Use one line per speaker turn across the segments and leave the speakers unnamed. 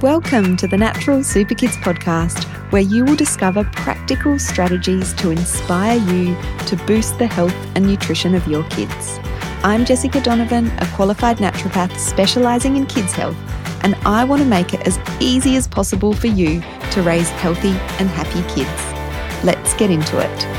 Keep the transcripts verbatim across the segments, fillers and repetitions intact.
Welcome to the Natural Super Kids podcast, where you will discover practical strategies to inspire you to boost the health and nutrition of your kids. I'm Jessica Donovan, a qualified naturopath specialising in kids' health, and I want to make it as easy as possible for you to raise healthy and happy kids. Let's get into it.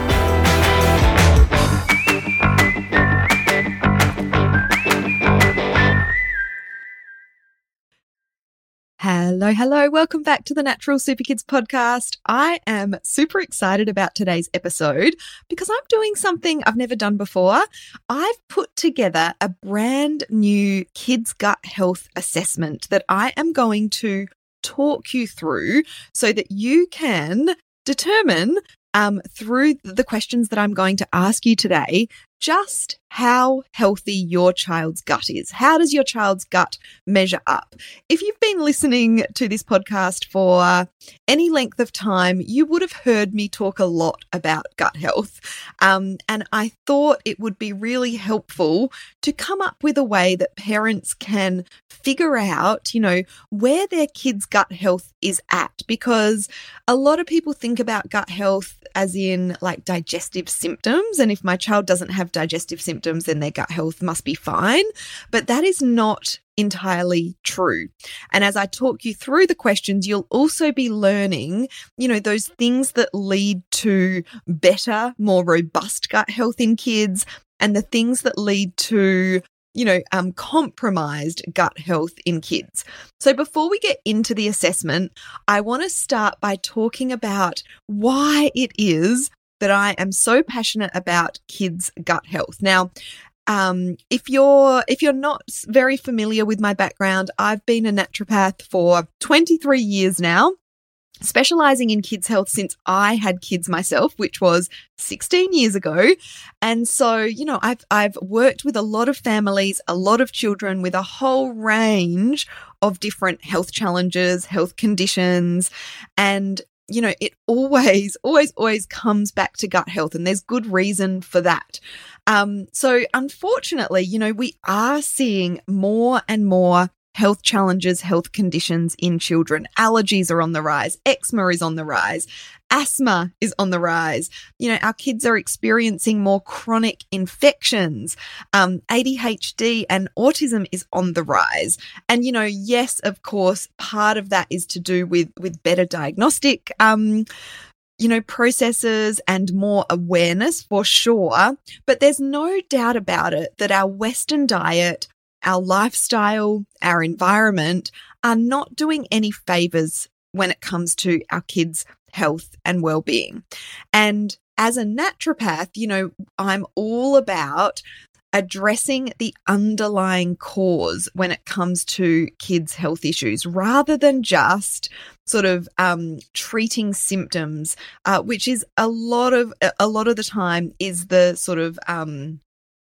Hello, hello. Welcome back to the Natural Super Kids podcast. I am super excited about today's episode because I'm doing something I've never done before. I've put together a brand new kids' gut health assessment that I am going to talk you through so that you can determine um, through the questions that I'm going to ask you today just how healthy your child's gut is. How does your child's gut measure up? If you've been listening to this podcast for any length of time, you would have heard me talk a lot about gut health. Um, and I thought it would be really helpful to come up with a way that parents can figure out, you know, where their kids' gut health is at. Because a lot of people think about gut health as in like digestive symptoms. And if my child doesn't have digestive symptoms, then their gut health must be fine. But that is not entirely true. And as I talk you through the questions, you'll also be learning, you know, those things that lead to better, more robust gut health in kids and the things that lead to you know, um, compromised gut health in kids. So before we get into the assessment, I want to start by talking about why it is that I am so passionate about kids' gut health. Now, um, if you're if you're not very familiar with my background, I've been a naturopath for twenty-three years now, specializing in kids' health since I had kids myself, which was sixteen years ago. And so, you know, I've I've worked with a lot of families, a lot of children with a whole range of different health challenges, health conditions, and you know, it always, always, always comes back to gut health, and there's good reason for that. Um, so unfortunately, you know, we are seeing more and more health challenges, health conditions in children. Allergies are on the rise. Eczema is on the rise. Asthma is on the rise. You know, our kids are experiencing more chronic infections. Um, A D H D and autism is on the rise. And, you know, yes, of course, part of that is to do with, with better diagnostic, um, you know, processes and more awareness for sure. But there's no doubt about it that our Western diet, our lifestyle, our environment are not doing any favors when it comes to our kids' health and well-being. And as a naturopath, you know, I'm all about addressing the underlying cause when it comes to kids' health issues, rather than just sort of um, treating symptoms, uh, which is a lot of a lot of the time is the sort of um,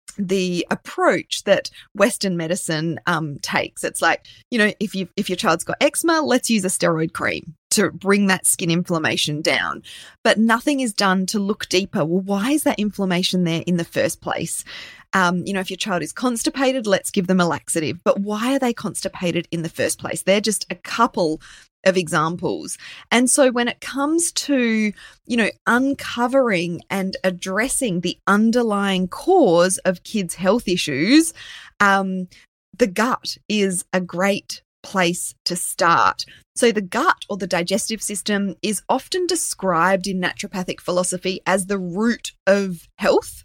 the approach that Western medicine um, takes. It's like, you know, if you if your child's got eczema, let's use a steroid cream to bring that skin inflammation down. But nothing is done to look deeper. Well, why is that inflammation there in the first place? Um, you know, if your child is constipated, let's give them a laxative. But why are they constipated in the first place? They're just a couple of examples. And so when it comes to, you know, uncovering and addressing the underlying cause of kids' health issues, um, the gut is a great place to start. So the gut, or the digestive system, is often described in naturopathic philosophy as the root of health,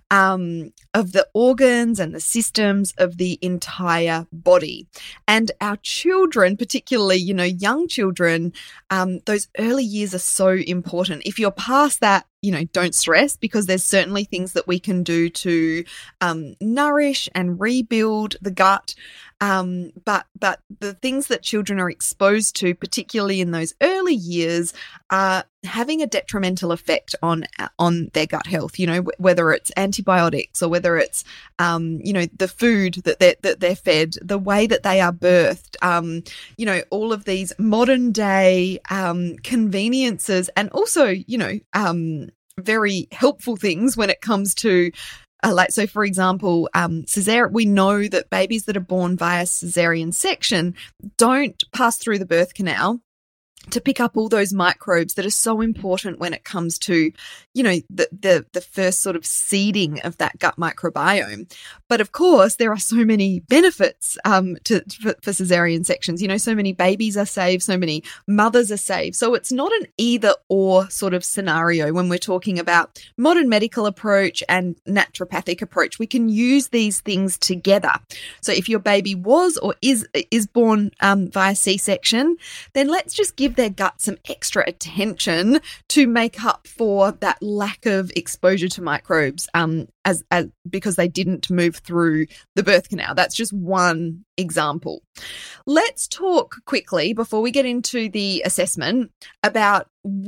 um, of the organs and the systems of the entire body. And our children, particularly, you know, young children, um, those early years are so important. If you're past that, you know, don't stress, because there's certainly things that we can do to um, nourish and rebuild the gut. Um, but but the things that children are exposed to, particularly in those early years, are having a detrimental effect on on their gut health. You know, whether it's antibiotics or whether it's um, you know, the food that they're, that they're fed, the way that they are birthed. Um, you know, all of these modern day um, conveniences, and also, you know, um, very helpful things when it comes to Uh, like, so for example, um, cesar- we know that babies that are born via cesarean section don't pass through the birth canal to pick up all those microbes that are so important when it comes to, you know, the, the, the first sort of seeding of that gut microbiome. But of course, there are so many benefits um, to for, for cesarean sections. You know, so many babies are saved, so many mothers are saved. So it's not an either or sort of scenario when we're talking about modern medical approach and naturopathic approach. We can use these things together. So if your baby was or is is born um, via C-section, then let's just give their gut some extra attention to make up for that lack of exposure to microbes um, as, as because they didn't move through the birth canal. That's just one example. Let's talk quickly before we get into the assessment about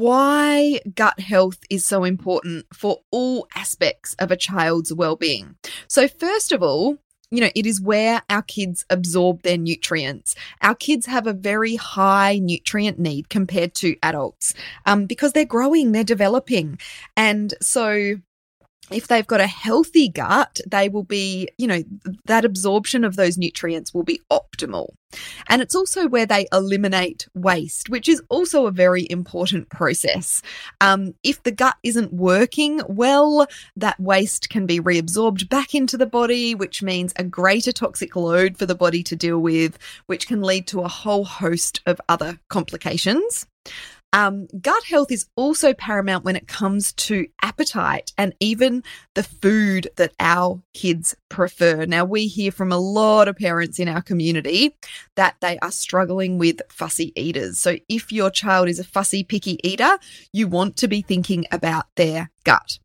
why gut health is so important for all aspects of a child's well-being. So first of all, you know, it is where our kids absorb their nutrients. Our kids have a very high nutrient need compared to adults um, because they're growing, they're developing. And so if they've got a healthy gut, they will be, you know, that absorption of those nutrients will be optimal. And it's also where they eliminate waste, which is also a very important process. Um, if the gut isn't working well, that waste can be reabsorbed back into the body, which means a greater toxic load for the body to deal with, which can lead to a whole host of other complications. Um, gut health is also paramount when it comes to appetite and even the food that our kids prefer. Now, we hear from a lot of parents in our community that they are struggling with fussy eaters. So if your child is a fussy, picky eater, you want to be thinking about their gut.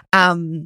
Um,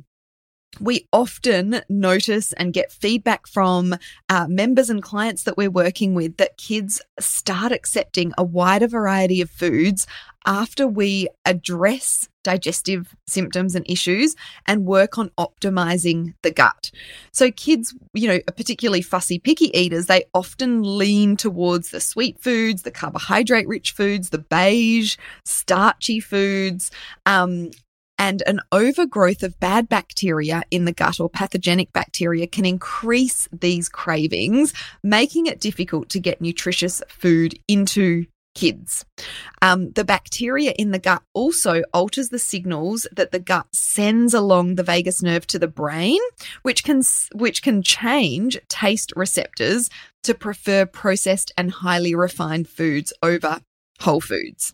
We often notice and get feedback from uh, members and clients that we're working with that kids start accepting a wider variety of foods after we address digestive symptoms and issues and work on optimizing the gut. So kids, you know, particularly fussy, picky eaters, they often lean towards the sweet foods, the carbohydrate-rich foods, the beige, starchy foods, um, and an overgrowth of bad bacteria in the gut or pathogenic bacteria can increase these cravings, making it difficult to get nutritious food into kids. Um, the bacteria in the gut also alters the signals that the gut sends along the vagus nerve to the brain, which can which can change taste receptors to prefer processed and highly refined foods over whole foods.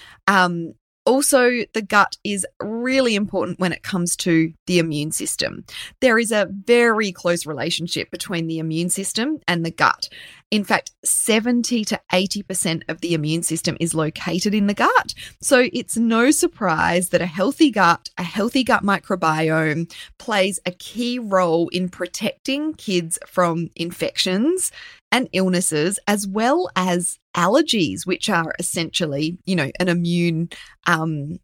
Um, Also, the gut is really important when it comes to the immune system. There is a very close relationship between the immune system and the gut. In fact, seventy to eighty percent of the immune system is located in the gut. So it's no surprise that a healthy gut, a healthy gut microbiome plays a key role in protecting kids from infections and illnesses, as well as allergies, which are essentially, you know, an immune um,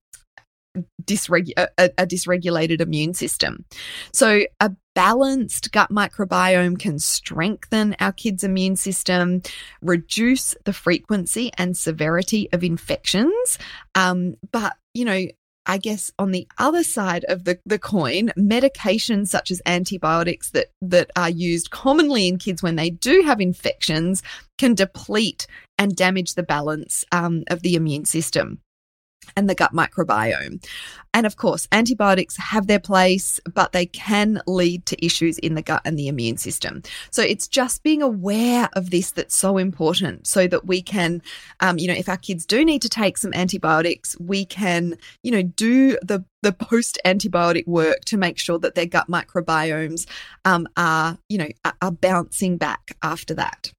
dysregu- a, a dysregulated immune system. So a balanced gut microbiome can strengthen our kids' immune system, reduce the frequency and severity of infections. Um, but, you know, I guess on the other side of the, the coin, medications such as antibiotics that, that are used commonly in kids when they do have infections can deplete and damage the balance um, of the immune system and the gut microbiome. And of course, antibiotics have their place, but they can lead to issues in the gut and the immune system. So it's just being aware of this that's so important so that we can, um, you know, if our kids do need to take some antibiotics, we can, you know, do the, the post-antibiotic work to make sure that their gut microbiomes um, are, you know, are, are bouncing back after that.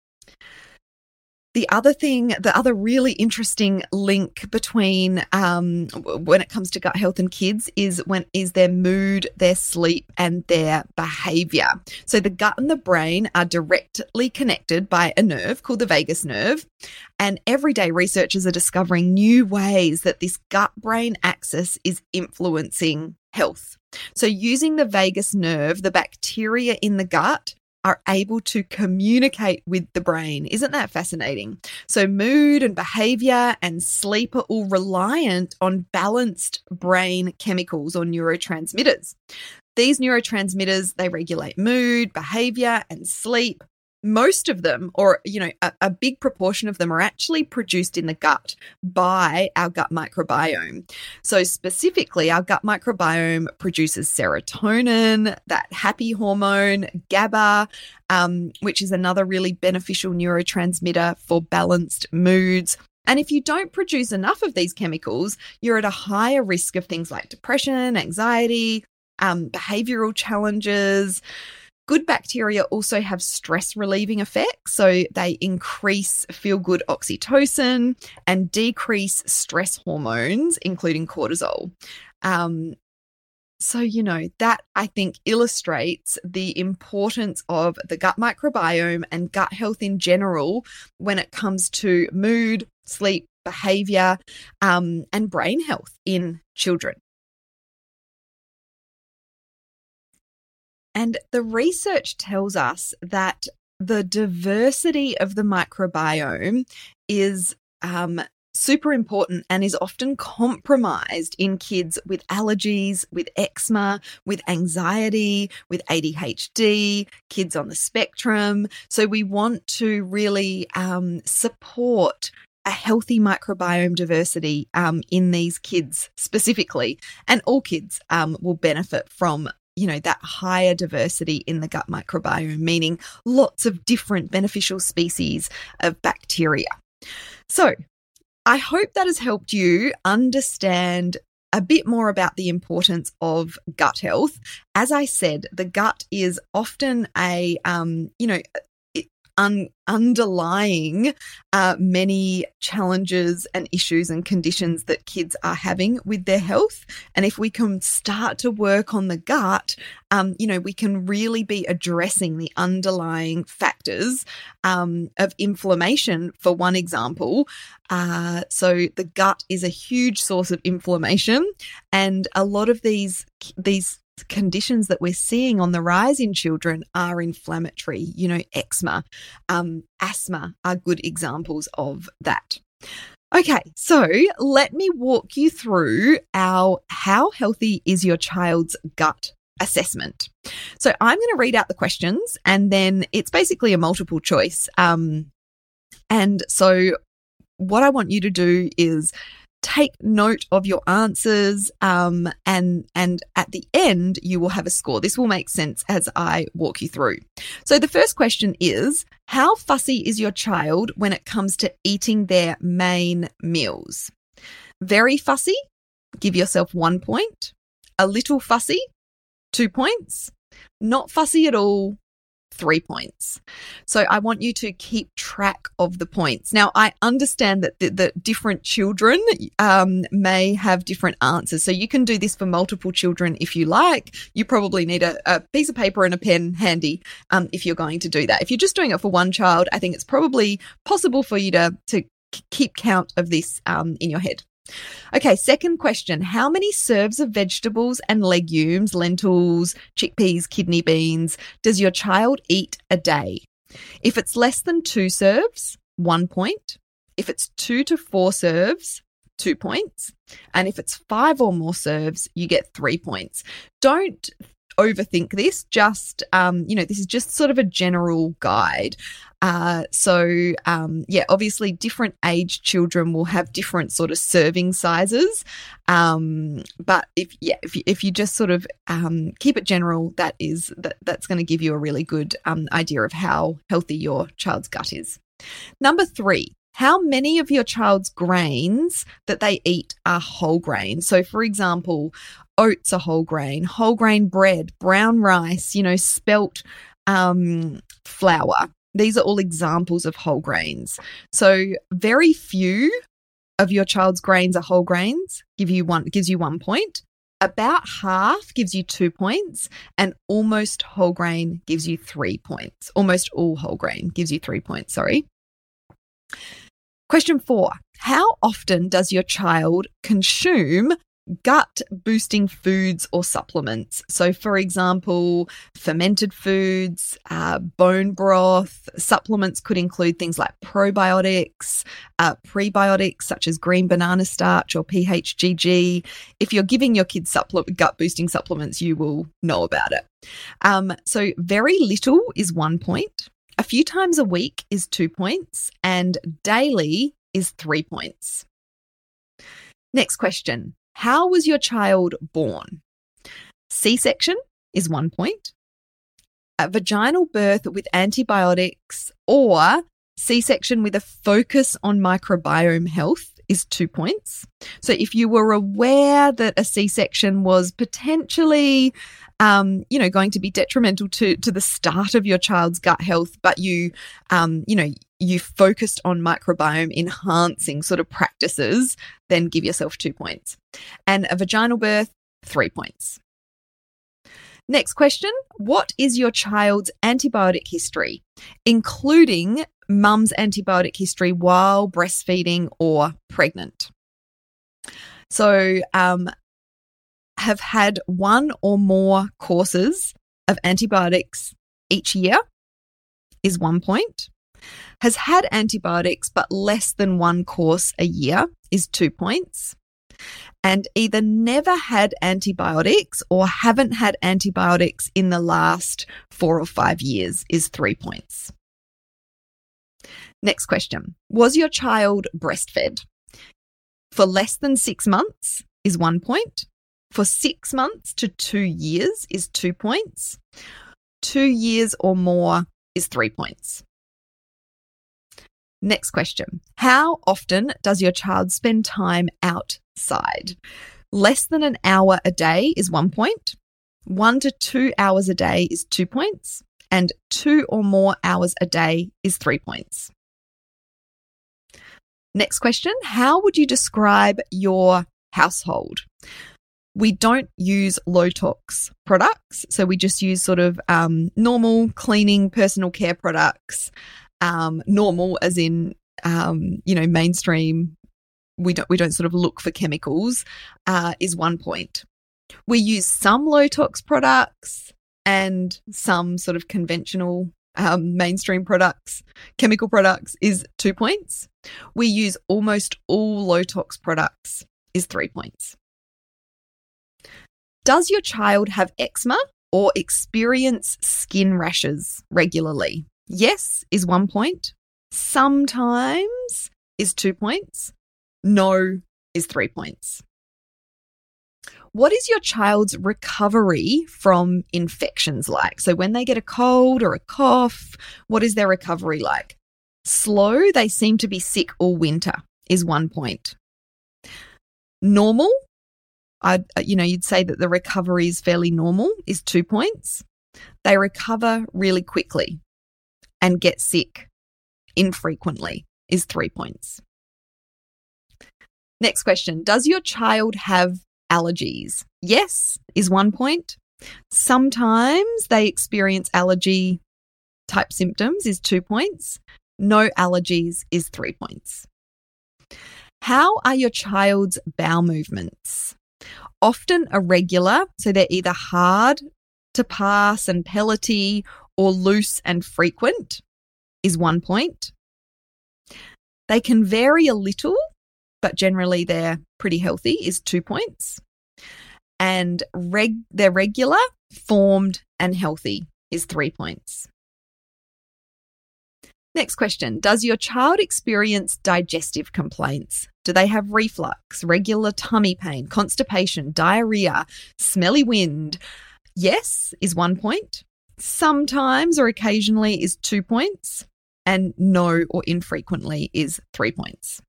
The other thing, the other really interesting link between um, when it comes to gut health and kids is when is their mood, their sleep, and their behavior. So the gut and the brain are directly connected by a nerve called the vagus nerve. And everyday researchers are discovering new ways that this gut-brain axis is influencing health. So using the vagus nerve, the bacteria in the gut are able to communicate with the brain. Isn't that fascinating? So mood and behavior and sleep are all reliant on balanced brain chemicals or neurotransmitters. These neurotransmitters, they regulate mood, behavior, and sleep. Most of them, or, you know, a, a big proportion of them are actually produced in the gut by our gut microbiome. So specifically, our gut microbiome produces serotonin, that happy hormone, GABA, um, which is another really beneficial neurotransmitter for balanced moods. And if you don't produce enough of these chemicals, you're at a higher risk of things like depression, anxiety, um, behavioral challenges. Good bacteria also have stress-relieving effects, so they increase feel-good oxytocin and decrease stress hormones, including cortisol. Um, so, you know, that I think illustrates the importance of the gut microbiome and gut health in general when it comes to mood, sleep, behavior, um, and brain health in children. And the research tells us that the diversity of the microbiome is um, super important and is often compromised in kids with allergies, with eczema, with anxiety, with A D H D, kids on the spectrum. So we want to really um, support a healthy microbiome diversity um, in these kids specifically, and all kids um, will benefit from you know, that higher diversity in the gut microbiome, meaning lots of different beneficial species of bacteria. So I hope that has helped you understand a bit more about the importance of gut health. As I said, the gut is often a, um, you know, Un- underlying uh, many challenges and issues and conditions that kids are having with their health. And if we can start to work on the gut, um, you know, we can really be addressing the underlying factors um, of inflammation, for one example. Uh, so the gut is a huge source of inflammation, and a lot of these these conditions that we're seeing on the rise in children are inflammatory. You know, eczema, um, asthma are good examples of that. Okay, so let me walk you through our How Healthy is Your Child's Gut assessment. So I'm going to read out the questions, and then it's basically a multiple choice. Um, and so what I want you to do is take note of your answers, um, and and at the end, you will have a score. This will make sense as I walk you through. So the first question is, how fussy is your child when it comes to eating their main meals? Very fussy, give yourself one point. A little fussy, two points. Not fussy at all, three points. So I want you to keep track of the points. Now, I understand that the, the different children um, may have different answers. So you can do this for multiple children if you like. You probably need a, a piece of paper and a pen handy um, if you're going to do that. If you're just doing it for one child, I think it's probably possible for you to, to keep count of this um, in your head. Okay, second question. How many serves of vegetables and legumes, lentils, chickpeas, kidney beans, does your child eat a day? If it's less than two serves, one point. If it's two to four serves, two points. And if it's five or more serves, you get three points. Don't overthink this. Just, um, you know, this is just sort of a general guide. Uh, so, um, yeah, obviously different age children will have different sort of serving sizes. Um, but if, yeah, if you, if you just sort of, um, keep it general, that is, that, that's going to give you a really good, um, idea of how healthy your child's gut is. Number three, how many of your child's grains that they eat are whole grain? So, for example, oats are whole grain, whole grain bread, brown rice, you know, spelt um, flour. These are all examples of whole grains. So very few of your child's grains are whole grains, give you one, gives you one point. About half gives you two points, and almost whole grain gives you three points. Almost all whole grain gives you three points, sorry. Question four, how often does your child consume gut boosting foods or supplements. So, for example, fermented foods, uh, bone broth, supplements could include things like probiotics, uh, prebiotics such as green banana starch or P H G G. If you're giving your kids supple- gut boosting supplements, you will know about it. Um, so, very little is one point, a few times a week is two points, and daily is three points. Next question. How was your child born? C-section is one point. A vaginal birth with antibiotics or C-section with a focus on microbiome health is two points. So if you were aware that a C-section was potentially, um, you know, going to be detrimental to, to the start of your child's gut health, but you, um, you know, you focused on microbiome enhancing sort of practices, then give yourself two points. And a vaginal birth, three points. Next question. What is your child's antibiotic history, including mum's antibiotic history while breastfeeding or pregnant? So, um, have had one or more courses of antibiotics each year is one point. Has had antibiotics but less than one course a year is two points. And either never had antibiotics or haven't had antibiotics in the last four or five years is three points. Next question. Was your child breastfed? For less than six months is one point. For six months to two years is two points. Two years or more is three points. Next question. How often does your child spend time outside? Less than an hour a day is one point. One to two hours a day is two points. And two or more hours a day is three points. Next question. How would you describe your household? We don't use low tox products. So we just use sort of um, normal cleaning personal care products. Um, normal as in, um, you know, mainstream, we don't, we don't sort of look for chemicals, uh, is one point. We use some low tox products and some sort of conventional um, mainstream products, chemical products is two points. We use almost all low tox products is three points. Does your child have eczema or experience skin rashes regularly? Yes is one point. Sometimes is two points. No is three points. What is your child's recovery from infections like? So when they get a cold or a cough, what is their recovery like? Slow, they seem to be sick all winter is one point. Normal, I you know, you'd say that the recovery is fairly normal is two points. They recover really quickly and get sick infrequently is three points. Next question. Does your child have allergies? Yes is one point. Sometimes they experience allergy type symptoms is two points. No allergies is three points. How are your child's bowel movements? Often irregular, so they're either hard to pass and pellety or loose and frequent is one point. They can vary a little, but generally they're pretty healthy is two points. And reg- they're regular, formed and healthy is three points. Next question. Does your child experience digestive complaints? Do they have reflux, regular tummy pain, constipation, diarrhea, smelly wind? Yes is one point. Sometimes or occasionally is two points. And no or infrequently is three points.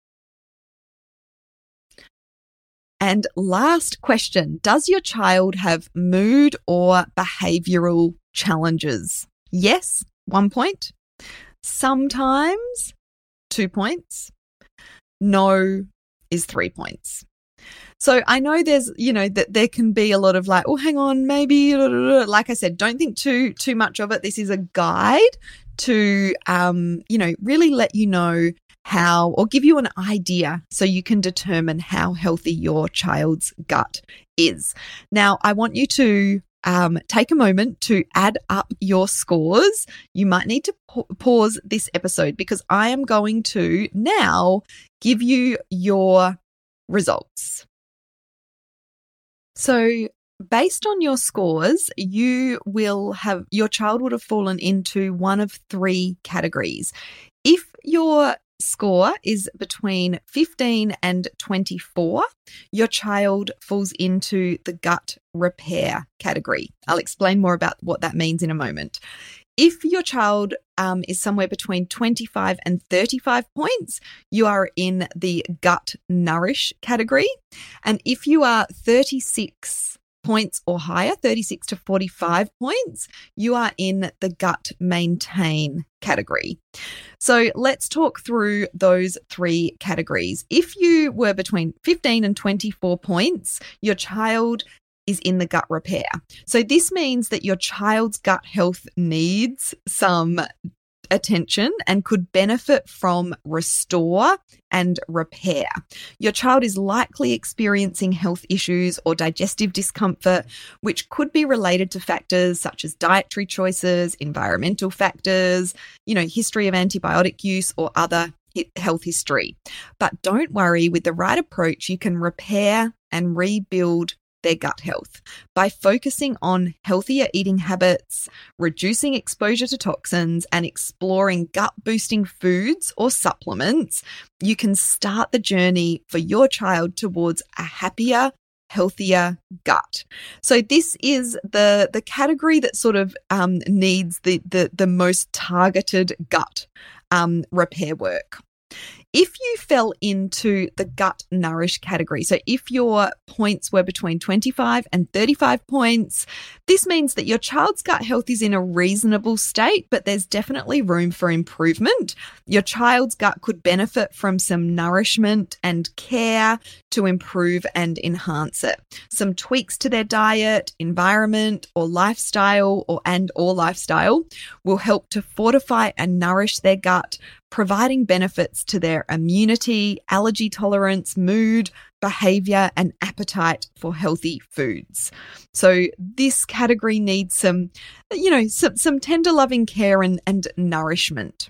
And last question. Does your child have mood or behavioural challenges? Yes, one point. Sometimes, two points. No is three points. So I know there's, you know, that there can be a lot of like, oh, hang on, maybe, like I said, don't think too, too much of it. This is a guide to, um, you know, really let you know how, or give you an idea so you can determine how healthy your child's gut is. Now, I want you to um, take a moment to add up your scores. You might need to pa- pause this episode because I am going to now give you your results. So, based on your scores, you will have, your child would have fallen into one of three categories. If your score is between fifteen and twenty-four, your child falls into the gut repair category. I'll explain more about what that means in a moment. If your child um, is somewhere between twenty-five and thirty-five points, you are in the gut nourish category. And if you are thirty-six points or higher, thirty-six to forty-five points, you are in the gut maintain category. So let's talk through those three categories. If you were between fifteen and twenty-four points, your child is in the gut repair. So this means that your child's gut health needs some attention and could benefit from restore and repair. Your child is likely experiencing health issues or digestive discomfort, which could be related to factors such as dietary choices, environmental factors, you know, history of antibiotic use or other health history. But don't worry, with the right approach, you can repair and rebuild their gut health by focusing on healthier eating habits, reducing exposure to toxins, and exploring gut boosting foods or supplements. You can start the journey for your child towards a happier, healthier gut. So this is the the category that sort of um, needs the, the the most targeted gut um, repair work. If you fell into the gut nourish category, so if your points were between twenty-five and thirty-five points, this means that your child's gut health is in a reasonable state, but there's definitely room for improvement. Your child's gut could benefit from some nourishment and care to improve and enhance it. Some tweaks to their diet, environment, or lifestyle, or and or lifestyle will help to fortify and nourish their gut, providing benefits to their immunity, allergy tolerance, mood, behavior, and appetite for healthy foods. So this category needs some, you know, some, some tender loving care and, and nourishment.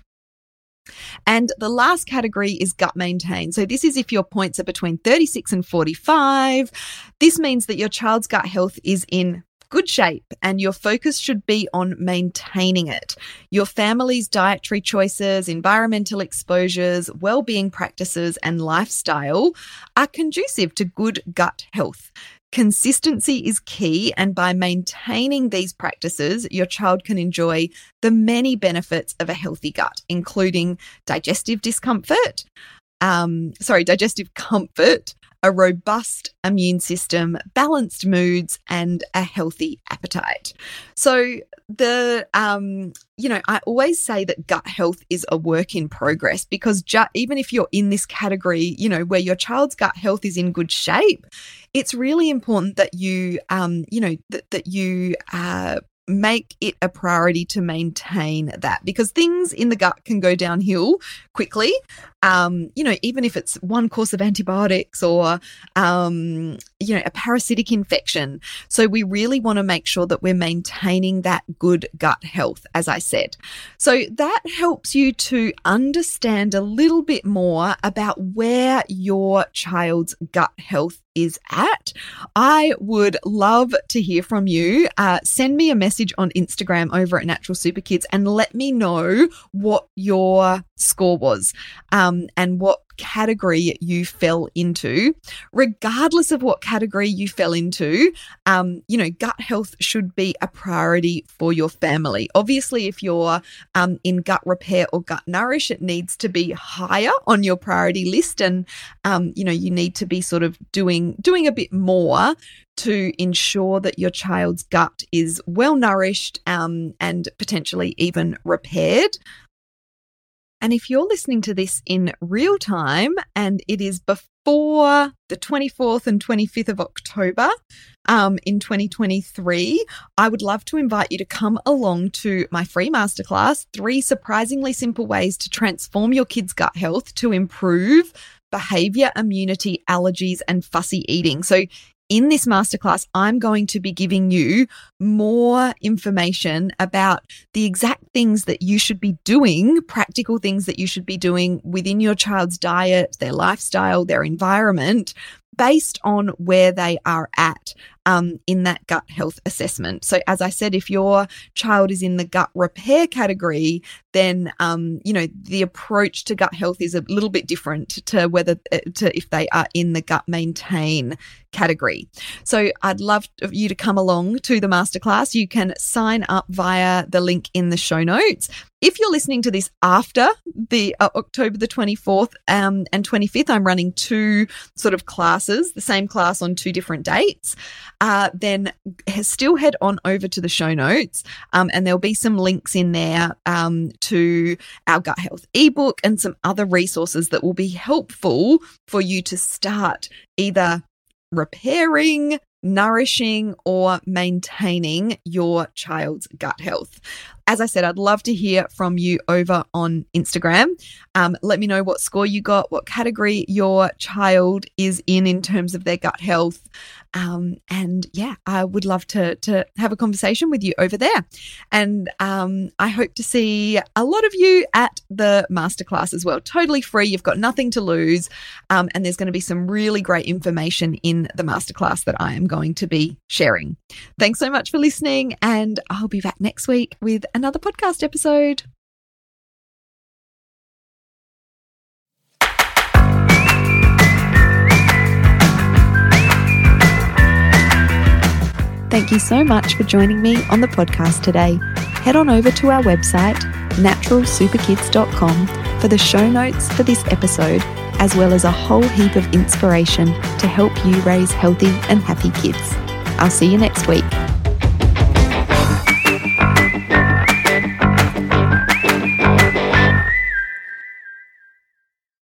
And the last category is gut maintain. So this is if your points are between thirty-six and forty-five. This means that your child's gut health is in good shape and your focus should be on maintaining it. Your family's dietary choices, environmental exposures, well-being practices, and lifestyle are conducive to good gut health. Consistency is key, and by maintaining these practices, your child can enjoy the many benefits of a healthy gut, including digestive discomfort, um, sorry, digestive comfort, a robust immune system, balanced moods, and a healthy appetite. So the, um, you know, I always say that gut health is a work in progress because ju- even if you're in this category, you know, where your child's gut health is in good shape, it's really important that you, um, you know, that, that you, uh, make it a priority to maintain that because things in the gut can go downhill quickly. Um, you know, even if it's one course of antibiotics or, um, you know, a parasitic infection. So we really want to make sure that we're maintaining that good gut health, as I said. So that helps you to understand a little bit more about where your child's gut health is at. I would love to hear from you. Uh, send me a message on Instagram over at Natural Super Kids and let me know what your score was. Um, and what category you fell into. Regardless of what category you fell into, um, you know, gut health should be a priority for your family. Obviously, if you're um, in gut repair or gut nourish, it needs to be higher on your priority list, and um, you know, you need to be sort of doing doing a bit more to ensure that your child's gut is well nourished um, and potentially even repaired. And if you're listening to this in real time and it is before the twenty-fourth and twenty-fifth of October um, in twenty twenty-three, I would love to invite you to come along to my free masterclass, Three Surprisingly Simple Ways to Transform Your Kids' Gut Health to Improve Behavior, Immunity, Allergies, and Fussy Eating. So in this masterclass, I'm going to be giving you more information about the exact things that you should be doing, practical things that you should be doing within your child's diet, their lifestyle, their environment, based on where they are at um, in that gut health assessment. So as I said, if your child is in the gut repair category, then, um, you know, the approach to gut health is a little bit different to whether to if they are in the gut maintain category. So I'd love you to come along to the masterclass. You can sign up via the link in the show notes. If you're listening to this after the uh, October the twenty-fourth um, and twenty-fifth, I'm running two sort of classes, the same class on two different dates, uh, then still head on over to the show notes um, and there'll be some links in there um, to our gut health ebook and some other resources that will be helpful for you to start either repairing, nourishing, or maintaining your child's gut health. As I said, I'd love to hear from you over on Instagram. Um, let me know what score you got, what category your child is in in terms of their gut health. Um, and yeah, I would love to, to have a conversation with you over there. And um, I hope to see a lot of you at the masterclass as well. Totally free. You've got nothing to lose. Um, and there's going to be some really great information in the masterclass that I am going to be sharing. Thanks so much for listening. And I'll be back next week with another podcast episode. Thank you so much for joining me on the podcast today. Head on over to our website, natural super kids dot com, for the show notes for this episode, as well as a whole heap of inspiration to help you raise healthy and happy kids. I'll see you next week.